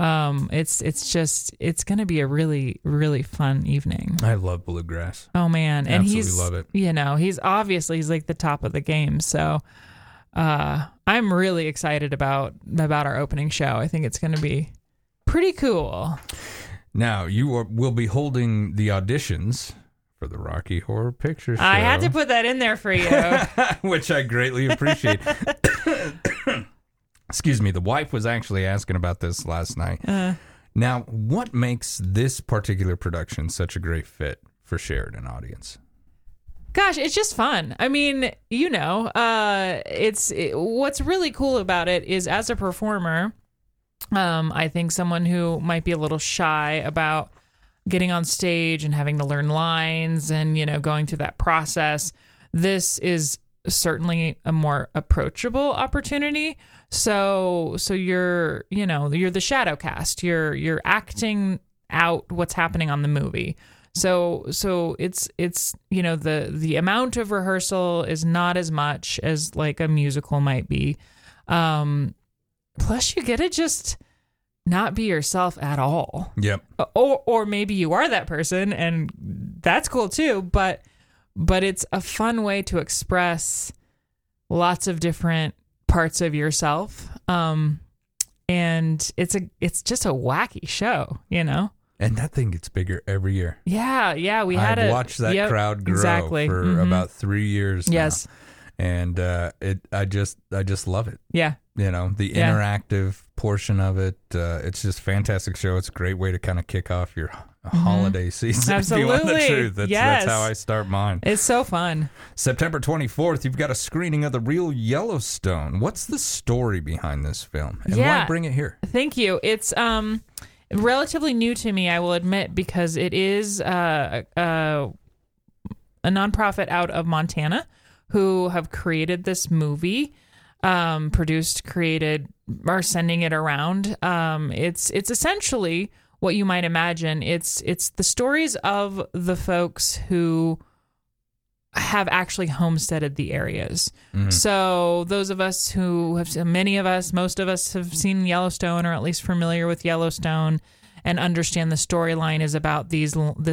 [SPEAKER 21] it's going to be a really, really fun evening.
[SPEAKER 5] I love bluegrass.
[SPEAKER 21] Oh man. And
[SPEAKER 5] absolutely love it.
[SPEAKER 21] He's like the top of the game. So, I'm really excited about our opening show. I think it's going to be pretty cool.
[SPEAKER 5] Now, will be holding the auditions for the Rocky Horror Picture Show.
[SPEAKER 21] I had to put that in there for you.
[SPEAKER 5] Which I greatly appreciate. Excuse me. The wife was actually asking about this last night. Now, what makes this particular production such a great fit for Sheridan audience?
[SPEAKER 21] Gosh, it's just fun. I mean, what's really cool about it is as a performer, I think someone who might be a little shy about getting on stage and having to learn lines and, going through that process, this is certainly a more approachable opportunity. So you're the shadow cast. You're acting out what's happening on the movie. So it's the amount of rehearsal is not as much as like a musical might be. Plus you get to just not be yourself at all.
[SPEAKER 5] Yep.
[SPEAKER 21] Or maybe you are that person and that's cool too, but it's a fun way to express lots of different parts of yourself. And it's just a wacky show,
[SPEAKER 5] And that thing gets bigger every year.
[SPEAKER 21] Yeah.
[SPEAKER 5] I've watched that crowd grow for about 3 years now.
[SPEAKER 21] Yes.
[SPEAKER 5] And I just love it.
[SPEAKER 21] Yeah.
[SPEAKER 5] The interactive portion of it. It's just a fantastic show. It's a great way to kind of kick off your holiday season.
[SPEAKER 21] Absolutely.
[SPEAKER 5] If you want the truth. That's how I start mine.
[SPEAKER 21] It's so fun.
[SPEAKER 5] September 24th, you've got a screening of The Real Yellowstone. What's the story behind this film? And why bring it here?
[SPEAKER 21] Thank you. It's relatively new to me, I will admit, because it is a nonprofit out of Montana who have created this movie, produced, created, are sending it around. It's essentially what you might imagine. It's the stories of the folks who have actually homesteaded the areas. So those of us who have, most of us have seen Yellowstone, or at least familiar with Yellowstone, and understand the storyline is about this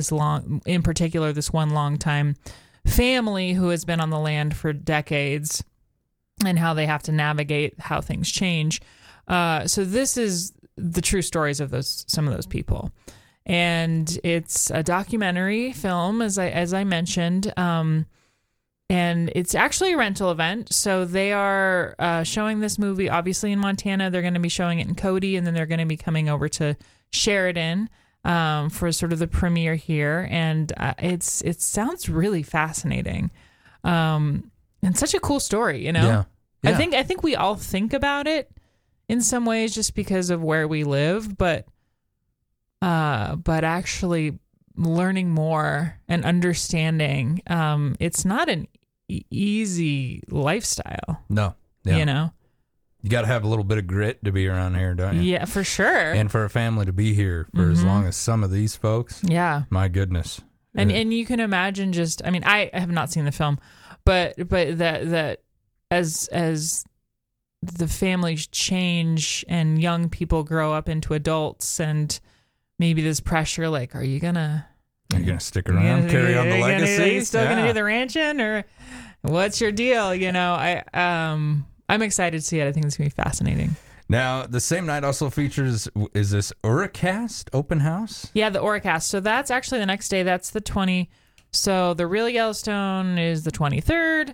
[SPEAKER 21] one long-time family who has been on the land for decades, and how they have to navigate how things change. So this is the true stories of some of those people. And it's a documentary film, as I mentioned, and it's actually a rental event. So they are showing this movie, obviously, in Montana. They're going to be showing it in Cody, and then they're going to be coming over to Sheridan for sort of the premiere here. And it sounds really fascinating, and such a cool story. Yeah. I think we all think about it in some ways just because of where we live, but actually learning more and understanding, it's not an easy lifestyle.
[SPEAKER 5] No. Yeah. You got to have a little bit of grit to be around here, don't you?
[SPEAKER 21] Yeah, for sure.
[SPEAKER 5] And for a family to be here for as long as some of these folks.
[SPEAKER 21] Yeah.
[SPEAKER 5] My goodness.
[SPEAKER 21] And you can imagine I have not seen the film, but that as the families change and young people grow up into adults, and maybe this pressure, like, are you gonna stick around, carry on the legacy? Are you still gonna do the ranching, or what's your deal? I'm excited to see it. I think it's gonna be fascinating.
[SPEAKER 5] Now, the same night also features, is this Oricast open house?
[SPEAKER 21] Yeah, the Oricast. So that's actually the next day. That's the 20. So the real Yellowstone is the 23rd.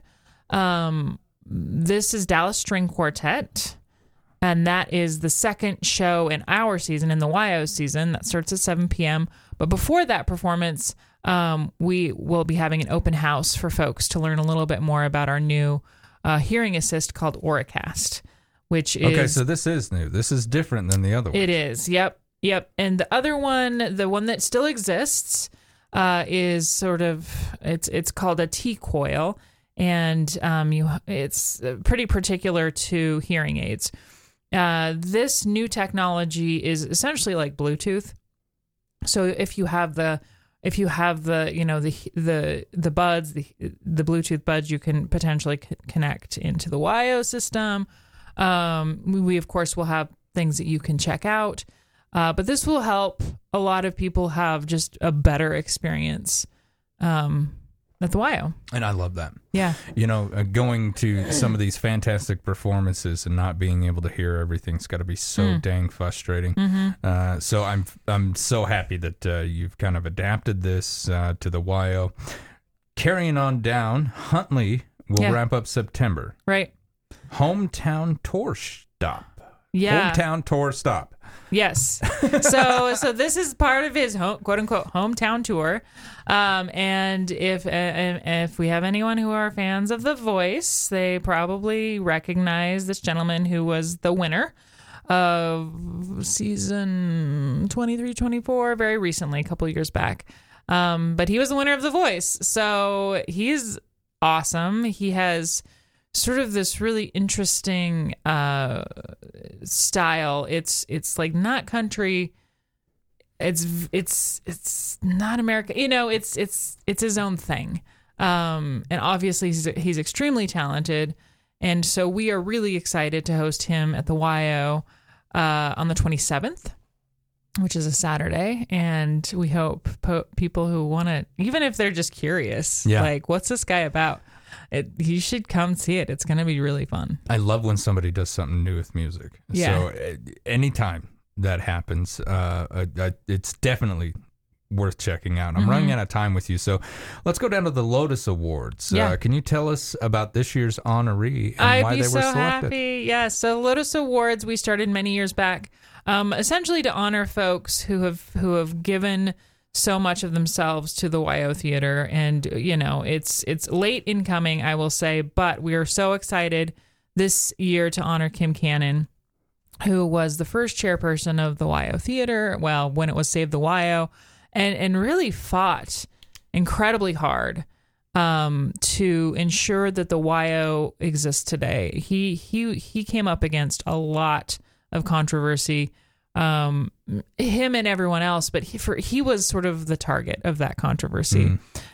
[SPEAKER 21] This is Dallas String Quartet, and that is the second show in our season, in the WYO season. That starts at 7 p.m. But before that performance, we will be having an open house for folks to learn a little bit more about our new hearing assist called Oricast, which is...
[SPEAKER 5] Okay, so this is new. This is different than the other one.
[SPEAKER 21] It is, yep. And the other one, the one that still exists, is sort of... It's called a T-coil, and it's pretty particular to hearing aids. This new technology is essentially like Bluetooth. So if you have the buds, the Bluetooth buds, you can potentially connect into the WYO system. We of course will have things that you can check out, but this will help a lot of people have just a better experience at the WYO.
[SPEAKER 5] And I love that.
[SPEAKER 21] Yeah.
[SPEAKER 5] Going to some of these fantastic performances and not being able to hear everything's got to be so dang frustrating.
[SPEAKER 21] Mm-hmm.
[SPEAKER 5] So I'm so happy that you've kind of adapted this to the WYO. Carrying on down, Huntley will wrap up September.
[SPEAKER 21] Right.
[SPEAKER 5] Hometown tour stop.
[SPEAKER 21] Yeah.
[SPEAKER 5] Hometown tour stop.
[SPEAKER 21] Yes. So this is part of his quote unquote hometown tour. And if we have anyone who are fans of The Voice, they probably recognize this gentleman who was the winner of season 23-24 very recently, a couple years back. But he was the winner of The Voice. So he's awesome. He has sort of this really interesting style. It's like not country. It's not America. It's his own thing. And obviously he's extremely talented. And so we are really excited to host him at the WYO on the 27th, which is a Saturday. And we hope people who want to, even if they're just curious, like, what's this guy about? You should come see it. It's going to be really fun.
[SPEAKER 5] I love when somebody does something new with music.
[SPEAKER 21] Yeah.
[SPEAKER 5] So anytime that happens, it's definitely worth checking out. I'm running out of time with you, so let's go down to the Lotus Awards. Can you tell us about this year's honoree and why they were selected?
[SPEAKER 21] I'd be so happy. Yeah, so Lotus Awards we started many years back, essentially to honor folks who have given so much of themselves to the WYO Theater. And, it's late in coming, I will say, but we are so excited this year to honor Kim Cannon, who was the first chairperson of the WYO Theater, when it was Save the WYO, and really fought incredibly hard to ensure that the WYO exists today. He came up against a lot of controversy, him and everyone else, but he was sort of the target of that controversy.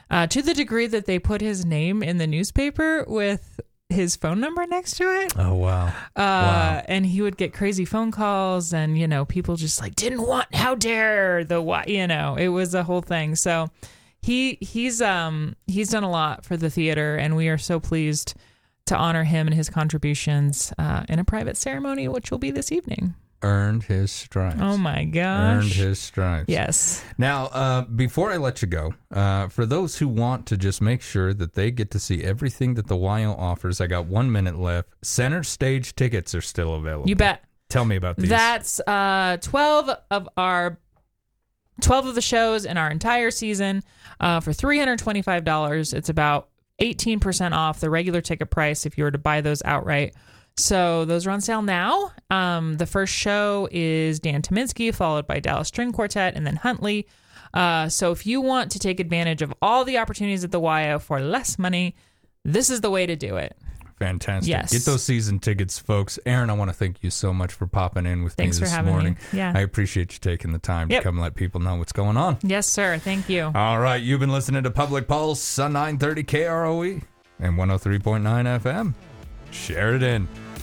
[SPEAKER 21] to the degree that they put his name in the newspaper with his phone number next to it.
[SPEAKER 5] Oh, wow.
[SPEAKER 21] And he would get crazy phone calls and, people just like, how dare it was a whole thing. So he's done a lot for the theater, and we are so pleased to honor him and his contributions in a private ceremony, which will be this evening.
[SPEAKER 5] Earned his stripes.
[SPEAKER 21] Oh, my gosh.
[SPEAKER 5] Earned his stripes.
[SPEAKER 21] Yes.
[SPEAKER 5] Now, before I let you go, for those who want to just make sure that they get to see everything that the YO offers, I got 1 minute left. Center stage tickets are still available.
[SPEAKER 21] You bet.
[SPEAKER 5] Tell me about these.
[SPEAKER 21] That's 12 of the shows in our entire season for $325. It's about 18% off the regular ticket price if you were to buy those outright. So those are on sale now. The first show is Dan Tyminski, followed by Dallas String Quartet, and then Huntley. So if you want to take advantage of all the opportunities at the YO for less money, this is the way to do it.
[SPEAKER 5] Fantastic.
[SPEAKER 21] Yes.
[SPEAKER 5] Get those season tickets, folks. Aaron, I want to thank you so much for popping in with
[SPEAKER 21] Thanks
[SPEAKER 5] me this
[SPEAKER 21] for having
[SPEAKER 5] morning.
[SPEAKER 21] me. Yeah.
[SPEAKER 5] I appreciate you taking the time to come let people know what's going on.
[SPEAKER 21] Yes, sir. Thank you.
[SPEAKER 5] All right. You've been listening to Public Pulse on 930 KROE and 103.9 FM. Sheridan.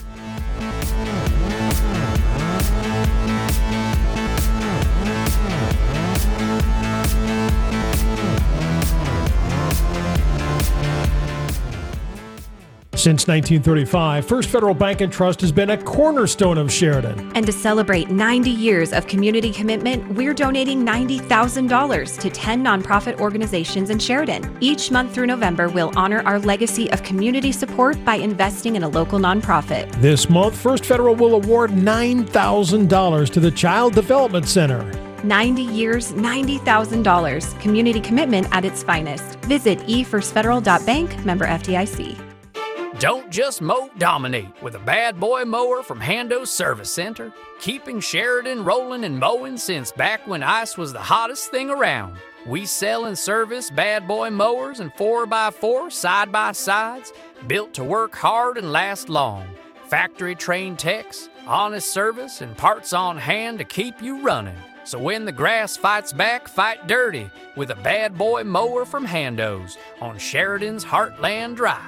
[SPEAKER 8] Since 1935, First Federal Bank and Trust has been a cornerstone of Sheridan.
[SPEAKER 9] And to celebrate 90 years of community commitment, we're donating $90,000 to 10 nonprofit organizations in Sheridan. Each month through November, we'll honor our legacy of community support by investing in a local nonprofit.
[SPEAKER 8] This month, First Federal will award $9,000 to the Child Development Center.
[SPEAKER 9] 90 years, $90,000. Community commitment at its finest. Visit efirstfederal.bank, member FDIC.
[SPEAKER 1] Don't just mow, dominate with a bad boy mower from Hando's Service Center, keeping Sheridan rolling and mowing since back when ice was the hottest thing around. We sell and service bad boy mowers and 4x4 side-by-sides, built to work hard and last long. Factory-trained techs, honest service, and parts on hand to keep you running. So when the grass fights back, fight dirty with a bad boy mower from Hando's on Sheridan's Heartland Drive.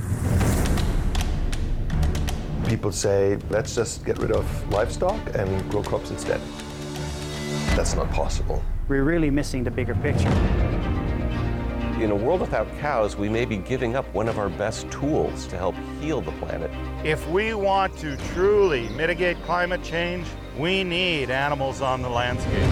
[SPEAKER 22] People say, let's just get rid of livestock and grow crops instead. That's not possible.
[SPEAKER 23] We're really missing the bigger picture.
[SPEAKER 22] In a world without cows, we may be giving up one of our best tools to help heal the planet.
[SPEAKER 11] If we want to truly mitigate climate change, we need animals on the landscape.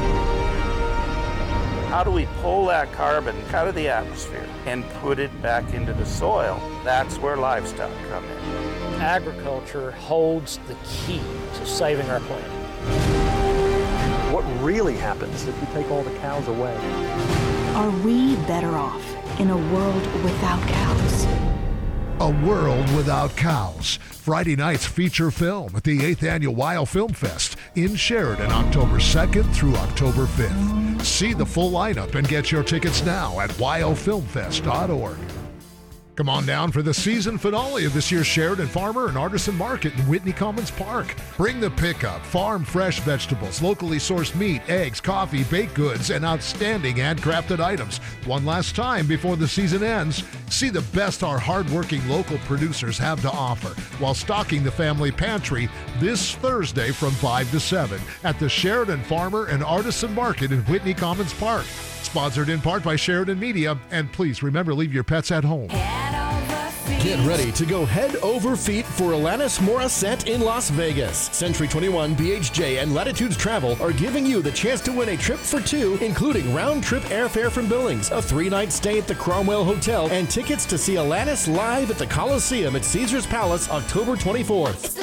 [SPEAKER 11] How do we pull that carbon out of the atmosphere and put it back into the soil? That's where livestock come in.
[SPEAKER 23] Agriculture holds the key to saving our planet.
[SPEAKER 24] What really happens if we take all the cows away?
[SPEAKER 25] Are we better off in a world without cows?
[SPEAKER 4] A World Without Cows. Friday night's feature film at the 8th Annual WYO Film Fest in Sheridan, October 2nd through October 5th. See the full lineup and get your tickets now at wyofilmfest.org. Come on down for the season finale of this year's Sheridan Farmer and Artisan Market in Whitney Commons Park. Bring the pickup, farm fresh vegetables, locally sourced meat, eggs, coffee, baked goods, and outstanding handcrafted items. One last time before the season ends, see the best our hardworking local producers have to offer while stocking the family pantry this Thursday from 5 to 7 at the Sheridan Farmer and Artisan Market in Whitney Commons Park. Sponsored in part by Sheridan Media. And please remember, leave your pets at home.
[SPEAKER 15] Get ready to go head over feet for Alanis Morissette in Las Vegas. Century 21, BHJ, and Latitudes Travel are giving you the chance to win a trip for two, including round-trip airfare from Billings, a 3-night stay at the Cromwell Hotel, and tickets to see Alanis live at the Coliseum at Caesars Palace October 24th.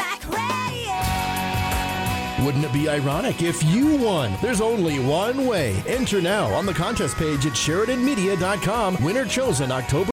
[SPEAKER 15] Wouldn't it be ironic if you won? There's only one way. Enter now on the contest page at SheridanMedia.com. Winner chosen October